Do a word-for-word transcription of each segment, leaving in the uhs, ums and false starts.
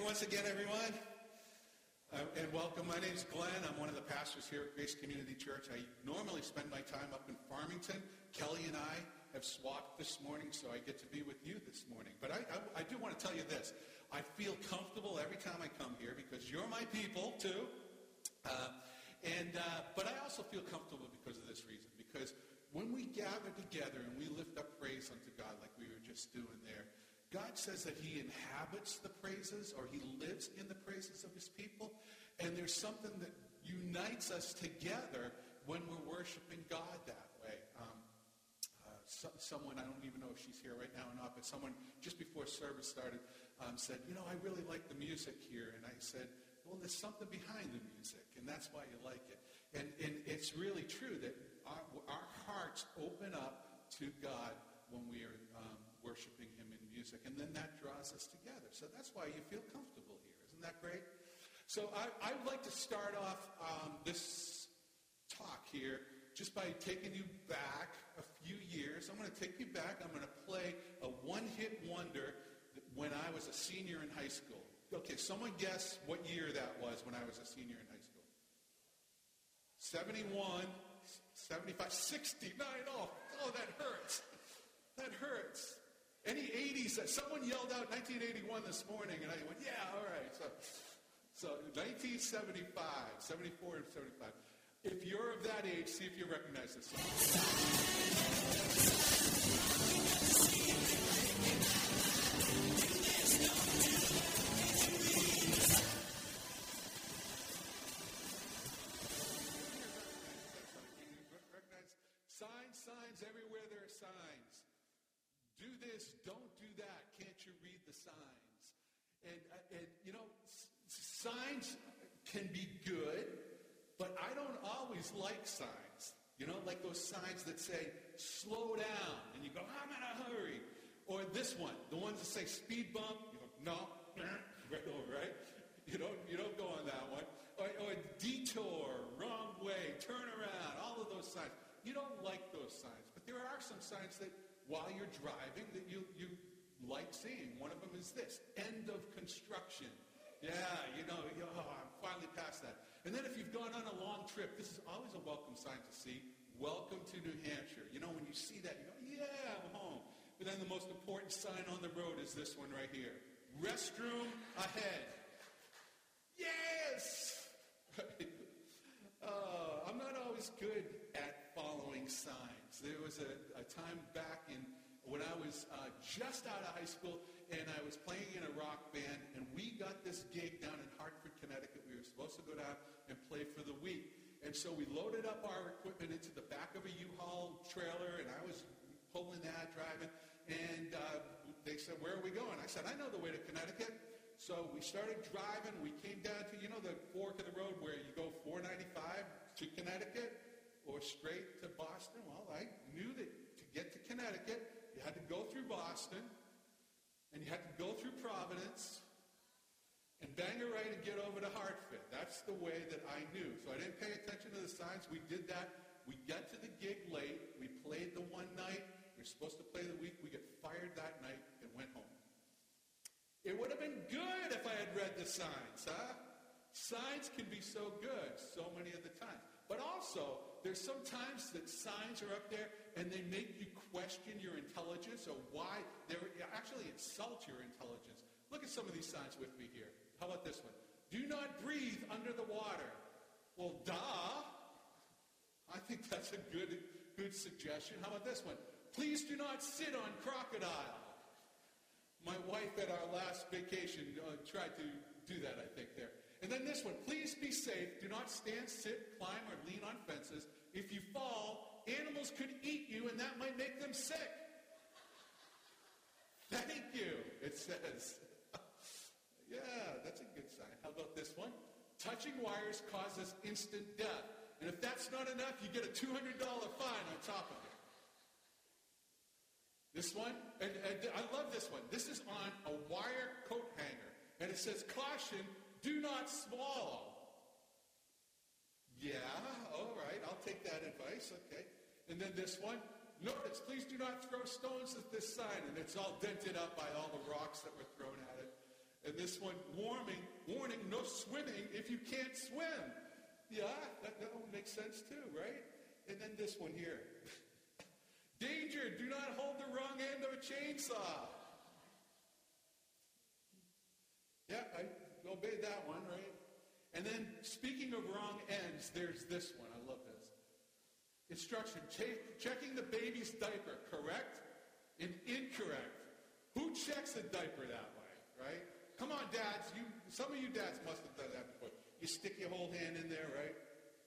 once again, everyone. Uh, and welcome. My name's Glenn. I'm one of the pastors here at Grace Community Church. I normally spend my time up in Farmington. Kelly and I have swapped this morning, so I get to be with you this morning. But I, I, I do want to tell you this. I feel comfortable every time I come here because you're my people, too. Uh, and uh, But I also feel comfortable because of this reason. Because when we gather together and we lift up praise unto God like we were just doing there, God says that he inhabits the praises, or he lives in the praises of his people. And there's something that unites us together when we're worshiping God that way. Um, uh, so, someone, I don't even know if she's here right now or not, but someone just before service started um, said, you know, I really like the music here. And I said, well, there's something behind the music, and that's why you like it. And, and it's really true that our, our hearts open up to God when we are um, worshiping him in music, and then that draws us together. So that's why you feel comfortable here. Isn't that great? So I, I would like to start off um, this talk here just by taking you back a few years. I'm going to take you back. I'm going to play a one-hit wonder when I was a senior in high school. Okay, someone guess what year that was when I was a senior in high school. seventy-one, seventy-five, sixty-nine. Oh, oh, that hurts. That hurts. Any eighties? Someone yelled out nineteen eighty-one this morning, and I went, yeah, all right. So, so nineteen seventy-five, seventy-four, and seventy-five. If you're of that age, see if you recognize this song. Signs, signs, everywhere there are signs. Do this, don't do that. Can't you read the signs? And, and you know, s- signs can be good, but I don't always like signs. You know, like those signs that say, slow down, and you go, I'm in a hurry. Or this one, the ones that say speed bump, you go, no, right over, right? You don't, you don't go on that one. Or, or detour, wrong way, turn around, all of those signs. You don't like those signs, but there are some signs that while you're driving that you, you like seeing. One of them is this, end of construction. Yeah, you know, you, oh, I'm finally past that. And then if you've gone on a long trip, this is always a welcome sign to see. Welcome to New Hampshire. You know, when you see that, you go, yeah, I'm home. But then the most important sign on the road is this one right here. Restroom ahead. Yes! uh, I'm not always good at following signs. There was a, a time back in when I was uh, just out of high school, and I was playing in a rock band, and we got this gig down in Hartford, Connecticut. We were supposed to go down and play for the week. And so we loaded up our equipment into the back of a U-Haul trailer, and I was pulling that, driving. And uh, they said, where are we going? I said, I know the way to Connecticut. So we started driving. We came down to, you know, the fork of the road where you go four ninety-five to Connecticut or straight to Boston. Well, I knew that to get to Connecticut, you had to go through Boston, and you had to go through Providence, and bang a right and get over to Hartford. That's the way that I knew. So I didn't pay attention to the signs. We did that. We got to the gig late. We played the one night. We were supposed to play the week. We got fired that night and went home. It would have been good if I had read the signs, huh? Signs can be so good so many of the times. But also, there's some times that signs are up there and they make you question your intelligence or why they actually insult your intelligence. Look at some of these signs with me here. How about this one? Do not breathe under the water. Well, duh. I think that's a good, good suggestion. How about this one? Please do not sit on crocodile. My wife at our last vacation uh, tried to do that, I think, there. And then this one, please be safe. Do not stand, sit, climb, or lean on fences. If you fall, animals could eat you, and that might make them sick. Thank you, it says. Yeah, that's a good sign. How about this one? Touching wires causes instant death. And if that's not enough, you get a two hundred dollars fine on top of it. This one, and, and I love this one. This is on a wire coat hanger. And it says, caution, do not swallow. Yeah, all right, I'll take that advice, okay. And then this one, notice, please do not throw stones at this sign. And it's all dented up by all the rocks that were thrown at it. And this one, warning, warning, no swimming if you can't swim. Yeah, that, that one makes sense too, right? And then this one here. Danger, do not hold the wrong end of a chainsaw. Yeah, I obeyed that one, right? And then, speaking of wrong ends, there's this one. I love this. Instruction, che- checking the baby's diaper, correct and incorrect. Who checks a diaper that way, right? Come on, dads. You, some of you dads must have done that before. You stick your whole hand in there, right?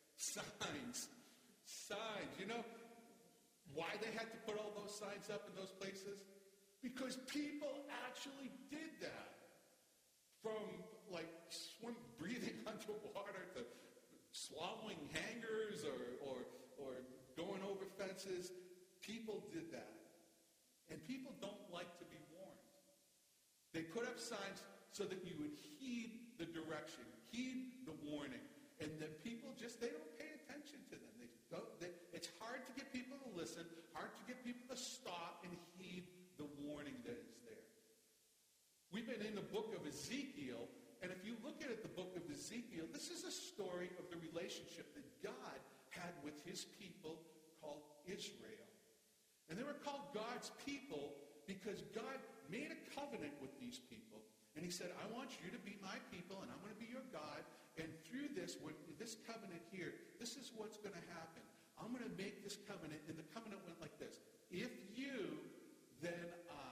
Signs. Signs. You know why they had to put all those signs up in those places? Because people actually did that. From, like, swim, breathing underwater to swallowing hangers or, or, or going over fences. People did that. And people don't like to be warned. They put up signs so that you would heed the direction, heed the warning. And then people just, they don't pay attention to them. They don't, they, it's hard to get people to listen, hard to get people to stop and heed the warning that is there. We've been in the book of Ezekiel, and if you look at it, the book of Ezekiel, this is a story of the relationship that God had with his people called Israel. And they were called God's people because God made a covenant with these people. And he said, I want you to be my people, and I'm going to be your God. And through this, with this covenant here, this is what's going to happen. I'm going to make this covenant, and the covenant went like this. If you, then I.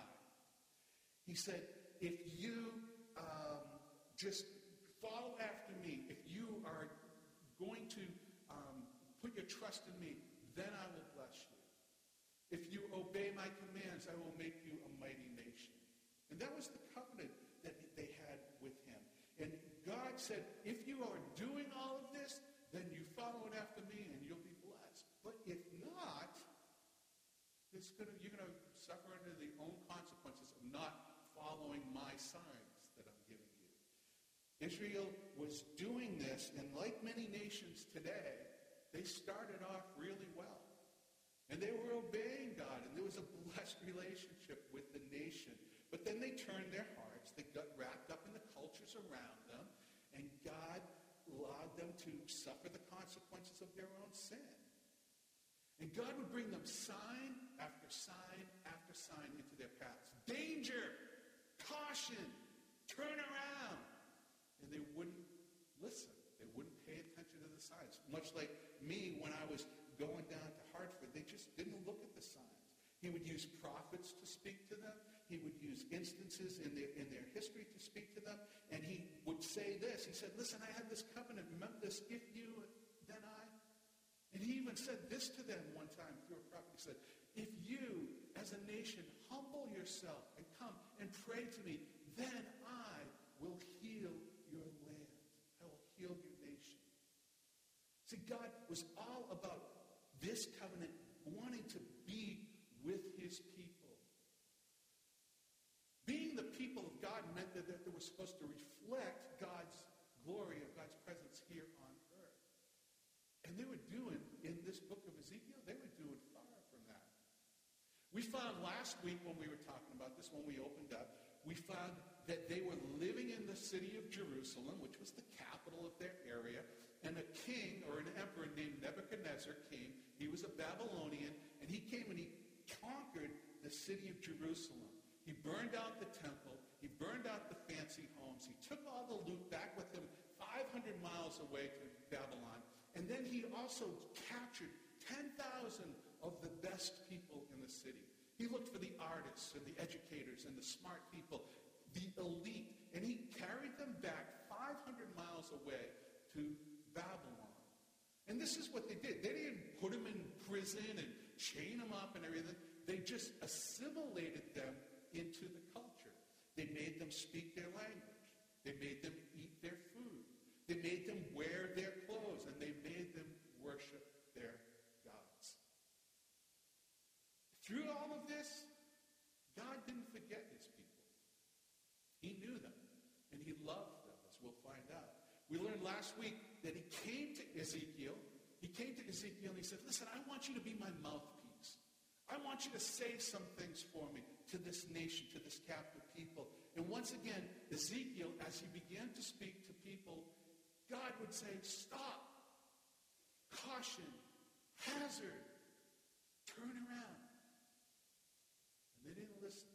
He said, if you um, just follow after me, if you are going to um, put your trust in me, then I will bless you. If you obey my commands, I will make you a mighty nation. And that was the covenant that they had with him. And God said, if you are doing all of this, then you follow it after me and you'll be blessed. But if not, it's gonna, you're going to suffer under the own consequences of not following my signs that I'm giving you. Israel was doing this, and like many nations today, they started off really well. And they were obeying God, and there was a blessed relationship with the nation. But then they turned their hearts, they got wrapped up in the cultures around them, and God allowed them to suffer the consequences of their own sin. And God would bring them sign after sign after sign into their paths. Danger! Caution! Turn around! And they wouldn't listen. They wouldn't pay attention to the signs. Much like me when I was going down to Hartford, they just didn't look at the signs. He would use prophets to speak to them. He would use instances in their, in their history to speak to them. And he would say this. He said, listen, I have this covenant. Remember this, if you, then I. And he even said this to them one time through a prophet. He said, if you, as a nation, humble yourself and come and pray to me, then I will heal your land. I will heal your nation. See, God was all about this covenant, wanting to be with his people. Being the people of God meant that, that they were supposed to reflect God's glory of God's presence here on earth. And they were doing, in this book of Ezekiel, they were doing far from that. We found last week when we were talking about this, when we opened up, we found that they were living in the city of Jerusalem, which was the capital of their area, and a king or an emperor named Nebuchadnezzar came. He was a Babylonian, and he came and he conquered the city of Jerusalem. He burned out the temple. He burned out the fancy homes. He took all the loot back with him five hundred miles away to Babylon. And then he also captured ten thousand of the best people in the city. He looked for the artists and the educators and the smart people, the elite, and he carried them back five hundred miles away to Babylon. And this is what they did. They didn't put them in prison and chain them up and everything. They just assimilated them into the culture. They made them speak their language. They made them eat their food. They made them wear their clothes, and they made them worship their gods. Through all of this, God didn't forget his people. He knew them, and he loved them, as we'll find out. We learned last week that he came to Ezekiel. He came to Ezekiel and he said, listen, I want you to be my mouthpiece. I want you to say some things for me to this nation, to this captive people. And once again, Ezekiel, as he began to speak to people, God would say, stop, caution, hazard, turn around. And they didn't listen.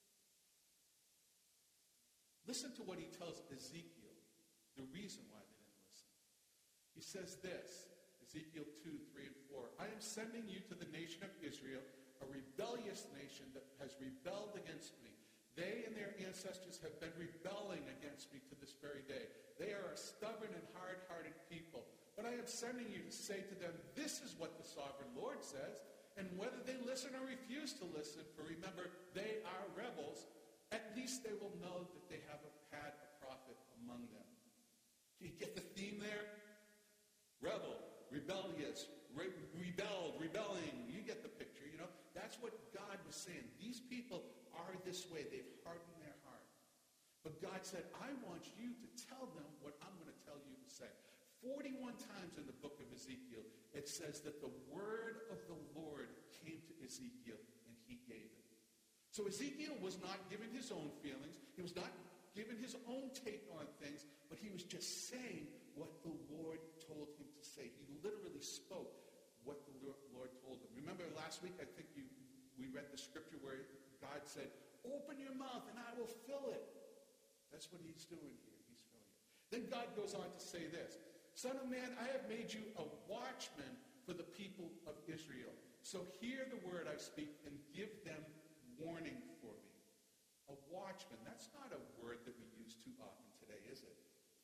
Listen to what he tells Ezekiel, the reason why they didn't listen. He says this, Ezekiel two, three, and four. I am sending you to the nation of Israel, a rebellious nation that has rebelled against me. They and their ancestors have been rebelling against me to this very day. They are a stubborn and hard-hearted people. But I am sending you to say to them, this is what the sovereign Lord says. And whether they listen or refuse to listen, for remember, they are rebels, at least they will know that they have a, had a prophet among them. Do you get the theme there? Rebel, rebellious, re- rebelled, rebelling. You get the picture, you know. That's what God was saying. These people are this way. They've hardened their heart. But God said, I want you to tell them what I'm going to tell you to say. forty-one times in the book of Ezekiel, it says that the word of the Lord came to Ezekiel and he gave it. So Ezekiel was not giving his own feelings. He was not giving his own take on things, but he was just saying what the Lord told him to say. He literally spoke what the Lord told him. Remember last week, I think you we read the scripture where God said, open your mouth and I will fill it. That's what he's doing here. He's filling it. Then God goes on to say this, Son of man, I have made you a watchman for the people of Israel. So hear the word I speak and give them warning for me. A watchman, that's not a word that we use too often today, is it?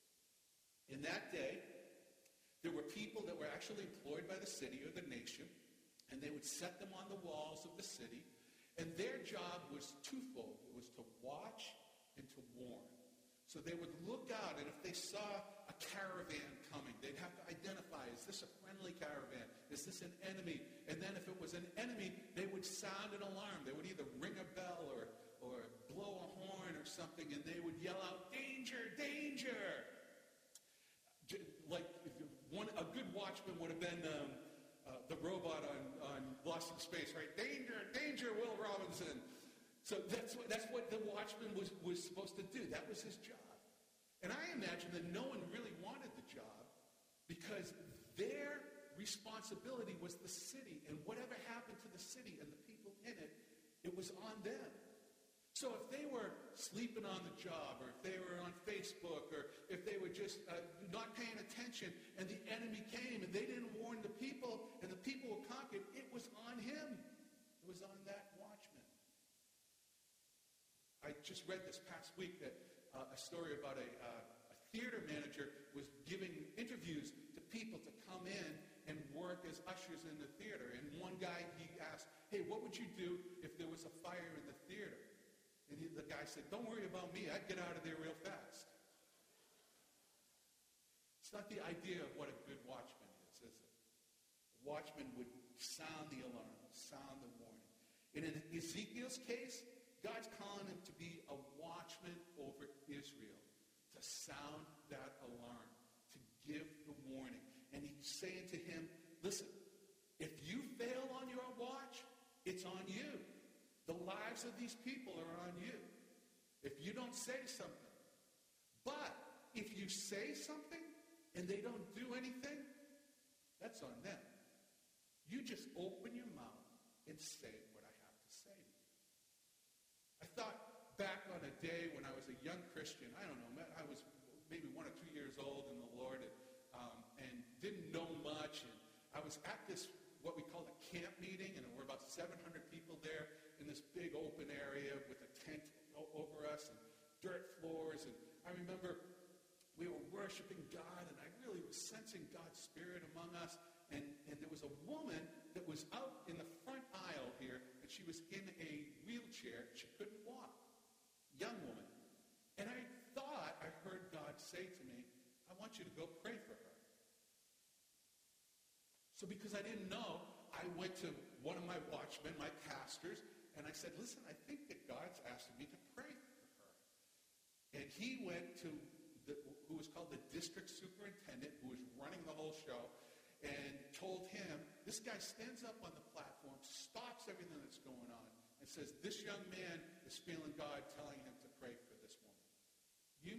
In that day, there were people that were actually employed by the city or the nation, and they would set them on the walls of the city, and their job was twofold. It was to watch and to warn. So they would look out, and if they saw a caravan coming, they'd have to identify, is this a friendly caravan? Is this an enemy? And then if it was an enemy, they would sound an alarm. They would either ring a bell or, or blow a horn or something, and they would yell out, danger, danger! Like one, a good watchman would have been um, uh, the robot on, on Lost in Space, right? Danger, danger, Will Robinson. So that's what, that's what the watchman was, was supposed to do. That was his job. And I imagine that no one really wanted the job because their responsibility was the city. And whatever happened to the city and the people in it, it was on them. So if they were sleeping on the job, or if they were on Facebook, or if they were just uh, not paying attention, and the enemy came and they didn't warn the people, and the people were conquered, it was on him. It was on that watchman. I just read this past week that uh, a story about a, uh, a theater manager was giving interviews to people to come in and work as ushers in the theater. And one guy, he asked, hey, what would you do if there was a fire in the theater? And he, the guy said, don't worry about me. I'd get out of there real fast. It's not the idea of what a good watchman is, is it? A watchman would sound the alarm, sound the warning. And in Ezekiel's case, God's calling him to be a watchman over Israel, to sound that alarm, to give the warning. And he's saying to him, listen, if you fail on your watch, it's on you. The lives of these people are on you. If you don't say something. But if you say something and they don't do anything, that's on them. You just open your mouth and say what I have to say to you. I thought back on a day when I was a young Christian. I don't know, I was maybe one or two years old in the Lord and, um, and didn't know much. And I was at this, what we called a camp meeting, and there were about seven hundred people there in this big open area with a tent over us and dirt floors. And I remember we were worshiping God, and I really was sensing God's Spirit among us. And, and there was a woman that was out in the front aisle here, and she was in a wheelchair. She couldn't walk. Young woman. And I thought I heard God say to me, I want you to go pray for her. So because I didn't know, I went to one of my watchmen, my pastors, and I said, listen, I think that God's asking me to pray for her. And he went to the, who was called the district superintendent, who was running the whole show, and told him, this guy stands up on the platform, stops everything that's going on, and says, this young man is feeling God telling him to pray for this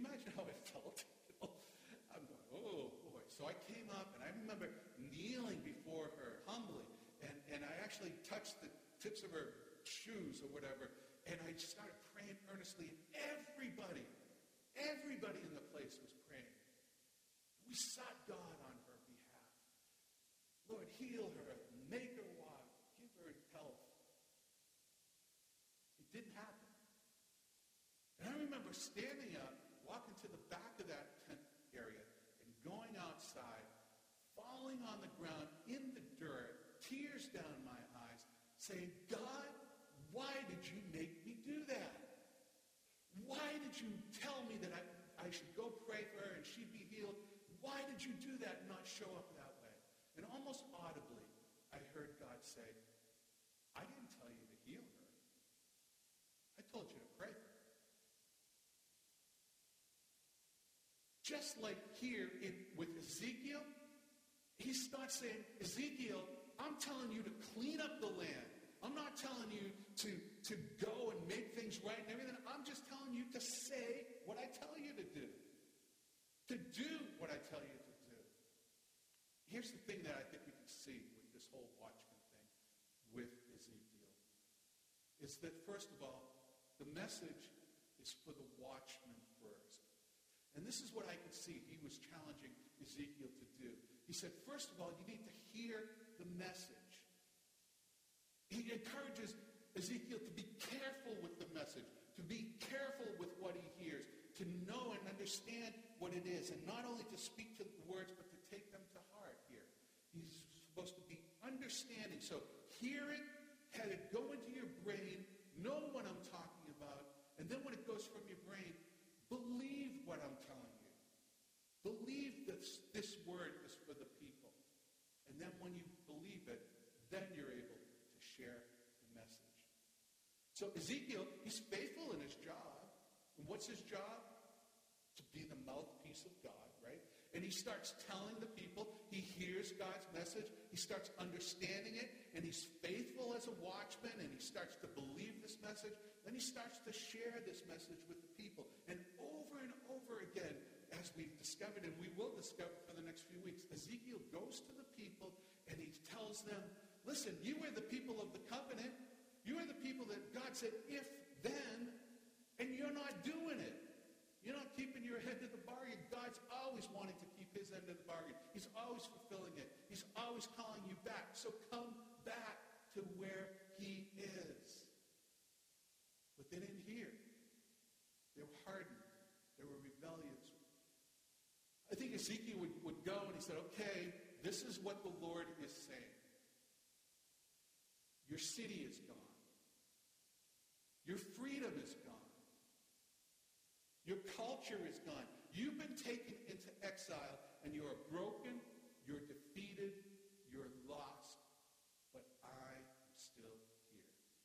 you imagine how I felt? I'm going, oh, boy. So I came up, and I remember kneeling before her humbly, and, and I actually touched the tips of her shoes or whatever, and I started praying earnestly. Everybody, everybody in the place was praying. We sought God on her behalf. Lord, heal her, make her walk, give her health. It didn't happen. And I remember standing up, walking to the back of that tent area, and going outside, falling on the ground in the dirt, tears down my eyes, saying, God, why did you make me do that? Why did you tell me that I, I should go pray for her and she'd be healed? Why did you do that and not show up that way? And almost audibly, I heard God say, I didn't tell you to heal her. I told you to pray for her. Just like here in, with Ezekiel, he starts saying, Ezekiel, I'm telling you to clean up the land. I'm not telling you to, to go and make things right and everything. I'm just telling you to say what I tell you to do. To do what I tell you to do. Here's the thing that I think we can see with this whole watchman thing with Ezekiel. Is that, first of all, the message is for the watchman first. And this is what I could see he was challenging Ezekiel to do. He said, first of all, you need to hear the message. He encourages Ezekiel to be careful with the message, to be careful with what he hears, to know and understand what it is, and not only to speak to the words, but to take them to heart here. He's supposed to be understanding. So hear it, have it go into your brain, know what I'm talking about, and then when it goes from your brain, believe what I'm telling you. Believe this, this word is for the people. And then when you believe it, then you're able to share the message. So Ezekiel, he's faithful in his job. And what's his job? To be the mouthpiece of God, right? And he starts telling the people, he hears God's message, he starts understanding it, and he's faithful as a watchman, and he starts to believe this message. Then he starts to share this message with the people. And over and over again, as we've discovered, and we will discover for the next few weeks, Ezekiel goes to the people and he tells them, listen, you are the people of the covenant. You are the people that God said, if, then, and you're not doing it. You're not keeping your end of the bargain. God's always wanting to keep his end of the bargain. He's always fulfilling it. He's always calling you back. So come back to where he is. But they didn't hear. They were hardened. They were rebellious. I think Ezekiel would, would go and he said, okay, this is what the Lord is saying. Your city is gone. Your freedom is gone. Your culture is gone. You've been taken into exile, and you are broken, you're defeated, you're lost, but I am still here.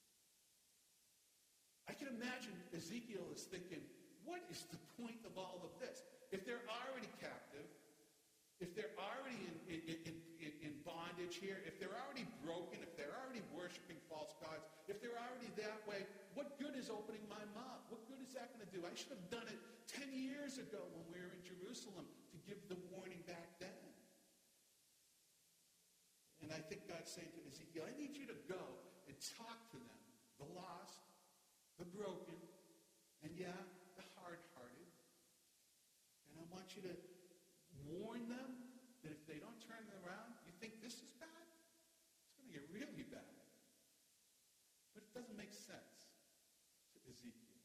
I can imagine Ezekiel is thinking, what is the point of all of this? If they're already captive, if they're already in, in, in, in, in bondage here, if they're already broken, if they're already worshiping false gods, if they're already that way, what good is opening my mouth? What good is that going to do? I should have done it ten years ago when we were in Jerusalem to give the warning back then. And I think God's saying to Ezekiel, I need you to go and talk to them, the lost, the broken, and yeah, the hard-hearted. And I want you to warn them that if they don't turn around, you think this is bad? It's going to get really bad. But it doesn't make sense to Ezekiel.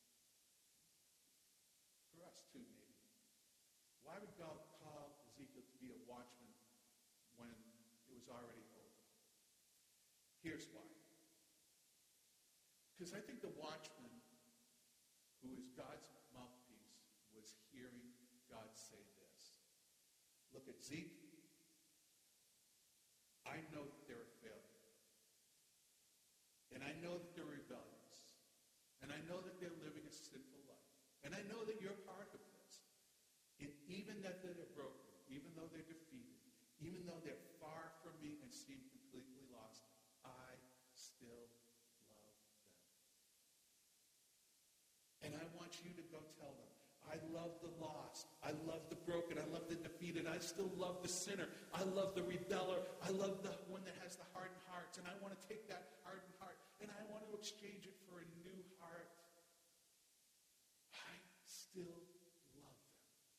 For us too, maybe. Why would God call Ezekiel to be a watchman when it was already over? Here's why. Because I think the watchman, who is God's mouthpiece, was hearing God say this. Look at Zeke. I know that they're a failure. And I know that they're rebellious. And I know that they're living a sinful life. And I know that you're part of this. And even that they're broken, even though they're defeated, even though they're far from me and seem completely lost, I still love them. And I want you to go tell them, I love the lost. I love the broken. I love the defeated. I still love the sinner. I love the rebeller. I love the one that has the hardened hearts. And I want to take that hardened heart and I want to exchange it for a new heart. I still love them.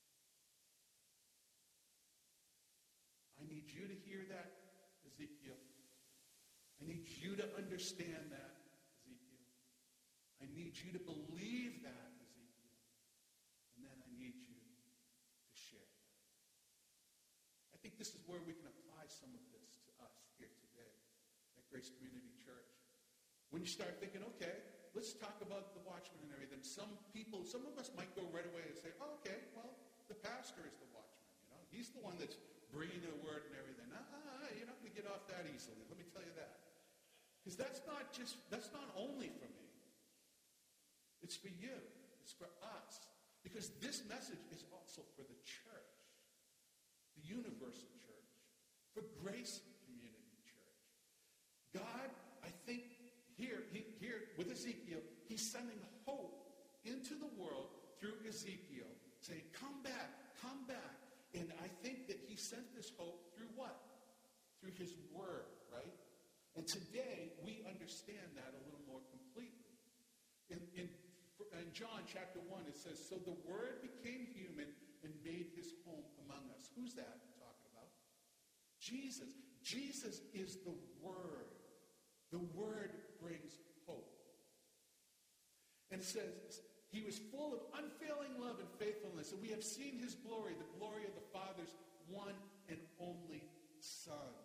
I need you to hear that, Ezekiel. I need you to understand that, Ezekiel. I need you to believe that, Ezekiel. And then I need you to share that. I think this is where we can apply some of this to us here today at Grace Community Church. When you start thinking, okay, let's talk about the watchman and everything. Some people, some of us might go right away and say, oh, okay, well, the pastor is the watchman. You know, he's the one that's bringing the word and everything. Ah, you're not going to get off that easily. Let me tell you that. Because that's not just, that's not only for me. It's for you. It's for us. Because this message is also for the church, the universal church, for Grace Community Church. God, I think, here, he, here with Ezekiel, he's sending hope into the world through Ezekiel, saying, come back, come back. And I think that he sent this hope through what? Through his word, right? And today, we understand that a little more completely. In, in, in John chapter one, it says, so the word became human and made his home among us. Who's that talking about? Jesus. Jesus is the word. The word brings hope. And it says, he was full of unfailing love and faithfulness, and we have seen his glory, the glory of the Father's one and only Son.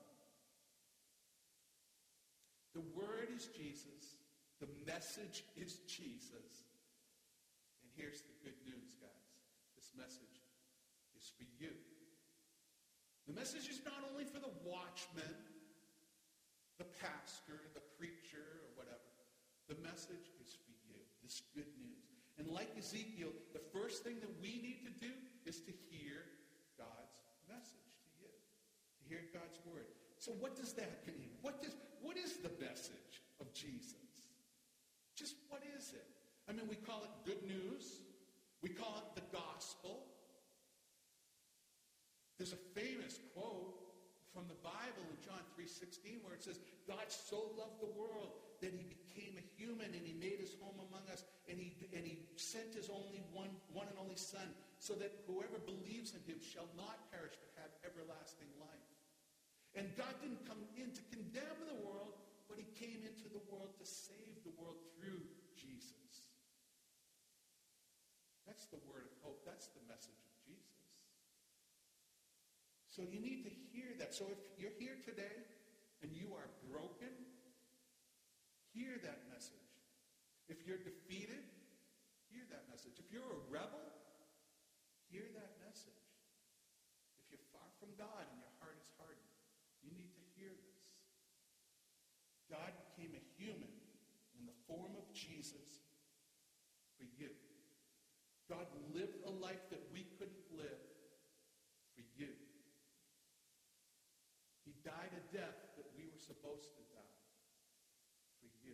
The word is Jesus. The message is Jesus. And here's the good news, guys. This message is for you. The message is not only for the watchman, the pastor, the preacher, or whatever. The message is for you. This good news. And like Ezekiel, the first thing that we need to do is to hear God's message to you. To hear God's word. So what does that mean? What does what is the message of Jesus? Just what is it? I mean, we call it good news. We call it the gospel. There's a famous quote from the Bible in John three sixteen where it says, God so loved the world that he became a human and he made his home among us and he and he sent his only one, one and only Son so that whoever believes in him shall not perish but have everlasting life. And God didn't come in to condemn the world, but he came into the world to save the world through Jesus. That's the word of hope. That's the message of Jesus. So you need to hear that. So if you're here today and you are broken, hear that message. If you're defeated, hear that message. If you're a rebel, hear that message. If you're far from God and your heart is hardened, you need to hear this. God became a human in the form of Jesus for you. God lived a life that we couldn't live for you. He died a death that we were supposed to die for you.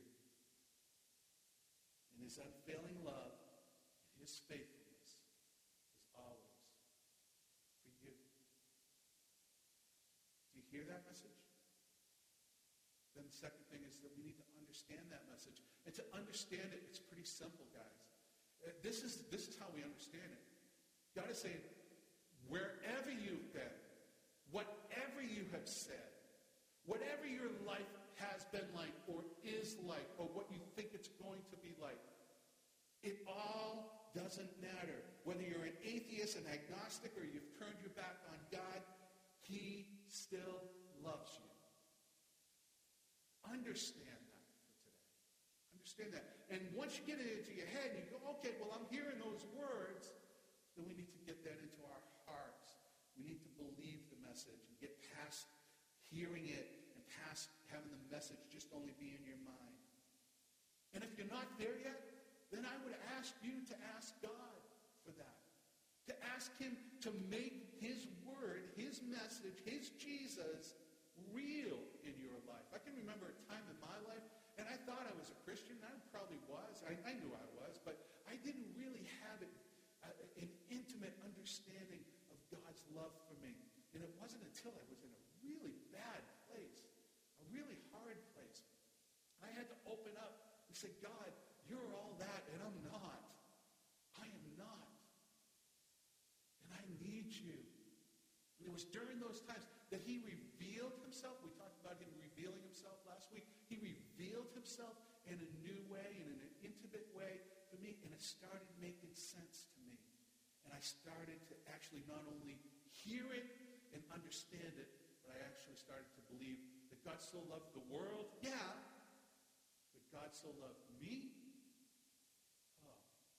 And his unfailing love and his faithfulness is always for you. Do you hear that message? Then the second thing is that we need to understand that message. And to understand it, it's pretty simple, guys. This is, this is how we understand it. God is saying, wherever you've been, whatever you have said, whatever your life has been like or is like or what you think it's going to be like, it all doesn't matter. Whether you're an atheist, an agnostic, or you've turned your back on God, he still loves you. Understand that for today. Understand that. And once you get it into your head, you go, okay, well, I'm hearing those words, then we need to get that into our hearts. We need to believe the message and get past hearing it and past having the message just only be in your mind. And if you're not there yet, then I would ask you to ask God for that. To ask him to make his word, his message, his Jesus real in your life. I can remember a time in my life, and I thought I was a Christian. I probably was. I, I knew I was, but I didn't really have it uh, in, love for me. And it wasn't until I was in a really bad place, a really hard place, I had to open up and say, God, you're all that, and I'm not. I am not. And I need you. And it was during those times that he revealed himself. We talked about him revealing himself last week. He revealed himself in a new way, and in an intimate way for me, and it started making sense to me. And I started to actually not only hear it and understand it, but I actually started to believe that God so loved the world. Yeah, but God so loved me. Oh,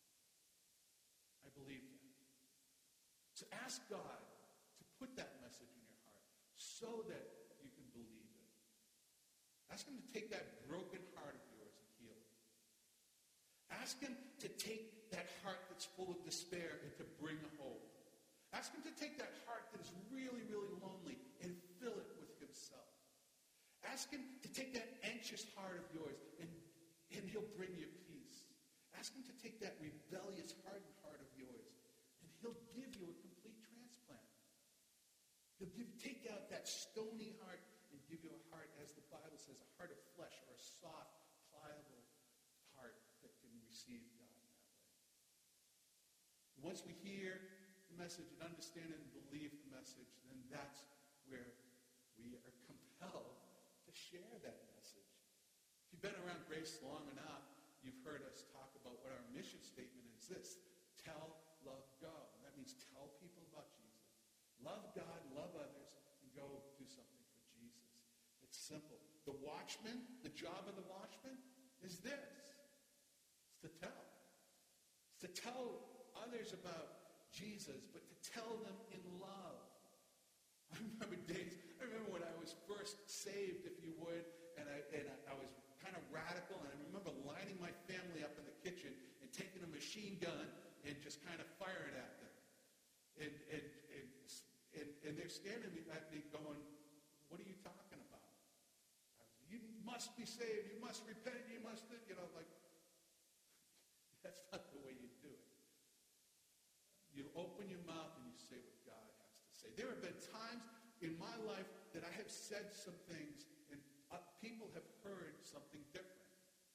I believe that. So ask God to put that message in your heart so that you can believe it. Ask him to take that broken heart of yours and heal it. Ask him to take that heart that's full of despair and to bring hope. Ask him to take that heart that is really, really lonely and fill it with himself. Ask him to take that anxious heart of yours and, and he'll bring you peace. Ask him to take that rebellious, hardened heart of yours and he'll give you a complete transplant. He'll give, take out that stony heart and give you a heart, as the Bible says, a heart of flesh, or a soft, pliable heart that can receive God in that way. Once we hear the message and understand it and believe the message, then that's where we are compelled to share that message. If you've been around Grace long enough, you've heard us talk about what our mission statement is this: tell, love, go. And that means tell people about Jesus. Love God, love others, and go do something for Jesus. It's simple. The watchman, the job of the watchman is this. It's to tell. It's to tell others about Jesus, but to tell them in love. I remember days, I remember when I was first saved, if you would, and I, and I, I was kind of radical, and I remember lining my family up in the kitchen and taking a machine gun and just kind of firing at them. And, and, and, and, and they're standing at me going, what are you talking about? I was, you must be saved, you must repent, you must, you know, like, that's not the way you do it. You open your mouth and you say what God has to say. There have been times in my life that I have said some things and uh, people have heard something different.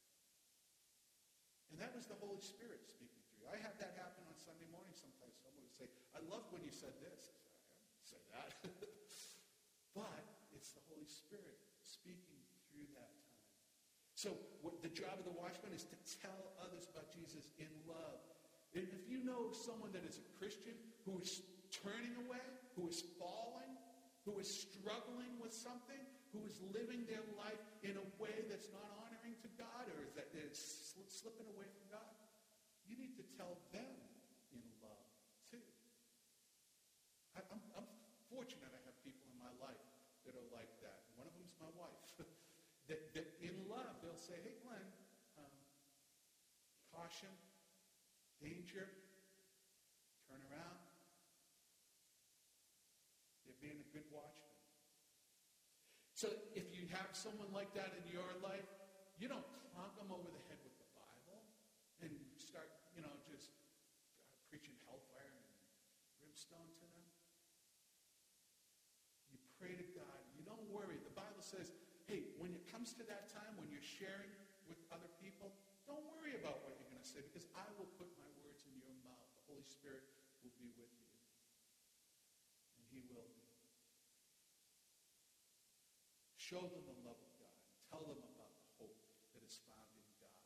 And that was the Holy Spirit speaking through you. I have that happen on Sunday morning sometimes. Someone would say, I loved when you said this. I said, I didn't say that. But it's the Holy Spirit speaking through that time. So what the job of the watchman is to tell others about Jesus in love. And if you know someone that is a Christian who is turning away, who is falling, who is struggling with something, who is living their life in a way that's not honoring to God, or that is slipping away from God, you need to tell them in love too. I, I'm, I'm fortunate I have people in my life that are like that. One of them is my wife. that, that in love, they'll say, hey, Glenn, um, caution, danger, turn around. They're being a good watchman. So if you have someone like that in your life, you don't clunk them over the head with the Bible and start, you know, just uh, preaching hellfire and brimstone to them. You pray to God. You don't worry. The Bible says, hey, when it comes to that time when you're sharing with other people, don't worry about what you're going to say, because I will put my words in your mouth. The Holy Spirit will be with you. And he will be. Show them the love of God. Tell them about the hope that is found in God.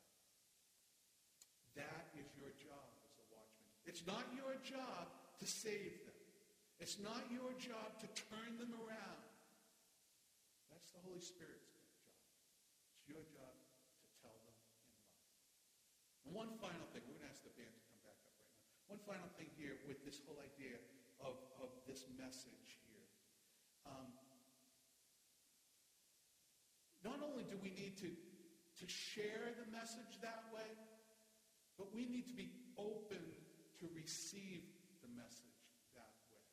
That is your job as a watchman. It's not your job to save them. It's not your job to turn them around. That's the Holy Spirit's job. It's your job to tell them in love. And one final thing. We're going to ask the band to come back up right now. One final thing here with this whole idea of, of this message here. Um, not only do we need to, to share the message that way, but we need to be open to receive the message that way.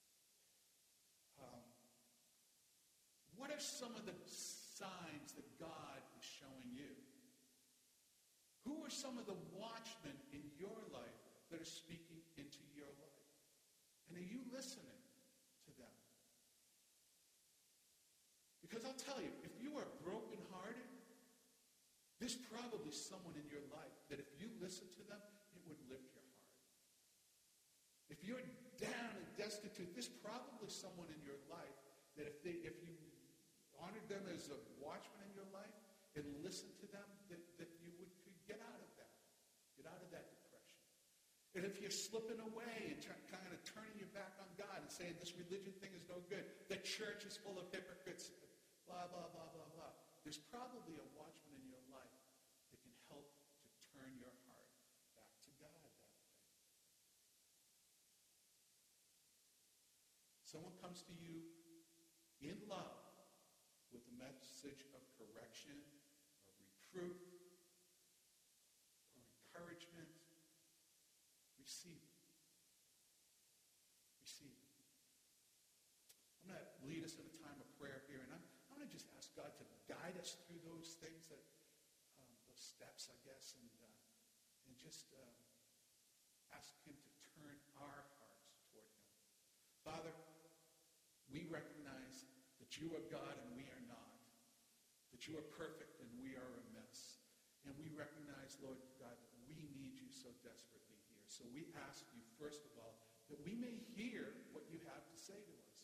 Um, what are some of the signs that God is showing you? Who are some of the watchmen in your life that are speaking into your life? And are you listening? tell you, if you are brokenhearted, there's probably someone in your life that if you listen to them, it would lift your heart. If you're down and destitute, there's probably someone in your life that if they, if you honored them as a watchman in your life and listened to them, that, that you would could get out of that. Get out of that depression. And if you're slipping away and try, kind of turning your back on God and saying this religion thing is no good, the church is full of hypocrites, blah, blah, blah, blah, blah. There's probably a watchman in your life that can help to turn your heart back to God that way. Someone comes to you in love with a message of correction or reproof or encouragement, receive it. Receive it. I'm going to lead us in a time of prayer here, and I'm, I'm going to just ask God to guide us through those things, that um, those steps, I guess, and uh, and just uh, ask Him to turn our hearts toward Him. Father, we recognize that you are God and we are not, that you are perfect and we are a mess. And we recognize, Lord God, that we need you so desperately here. So we ask you, first of all, that we may hear what you have to say to us.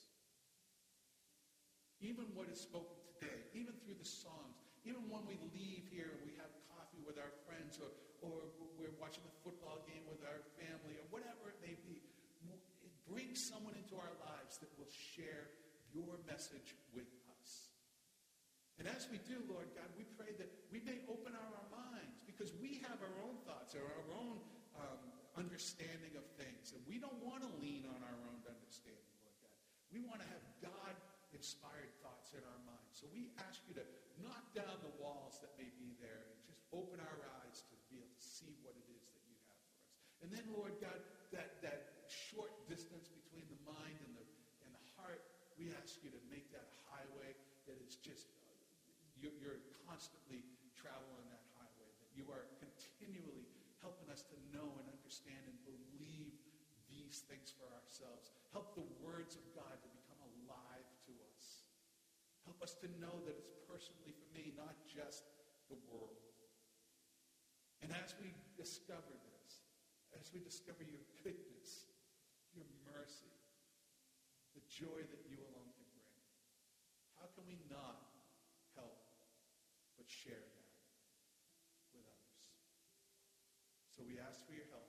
Even what is spoken today, even through the songs, even when we leave here and we have coffee with our friends, or, or we're watching the football game with our family, or whatever it may be, bring someone into our lives that will share your message with us. And as we do, Lord God, we pray that we may open our, our minds, because we have our own thoughts or our own um, understanding of things. And we don't want to lean on our own understanding, Lord God. We want to have God-inspired thoughts in our minds. So we ask you to knock down the walls that may be there and just open our eyes to be able to see what it is that you have for us. And then, Lord God, that, that short distance between the mind and the, and the heart, we ask you to make that a highway that is just, uh, you're, you're constantly traveling that highway, that you are continually helping us to know and understand and believe these things for ourselves. Help the words of God to become alive to us. Help us to know that it's personally for me, not just the world. And as we discover this, as we discover your goodness, your mercy, the joy that you alone can bring, how can we not help but share that with others? So we ask for your help.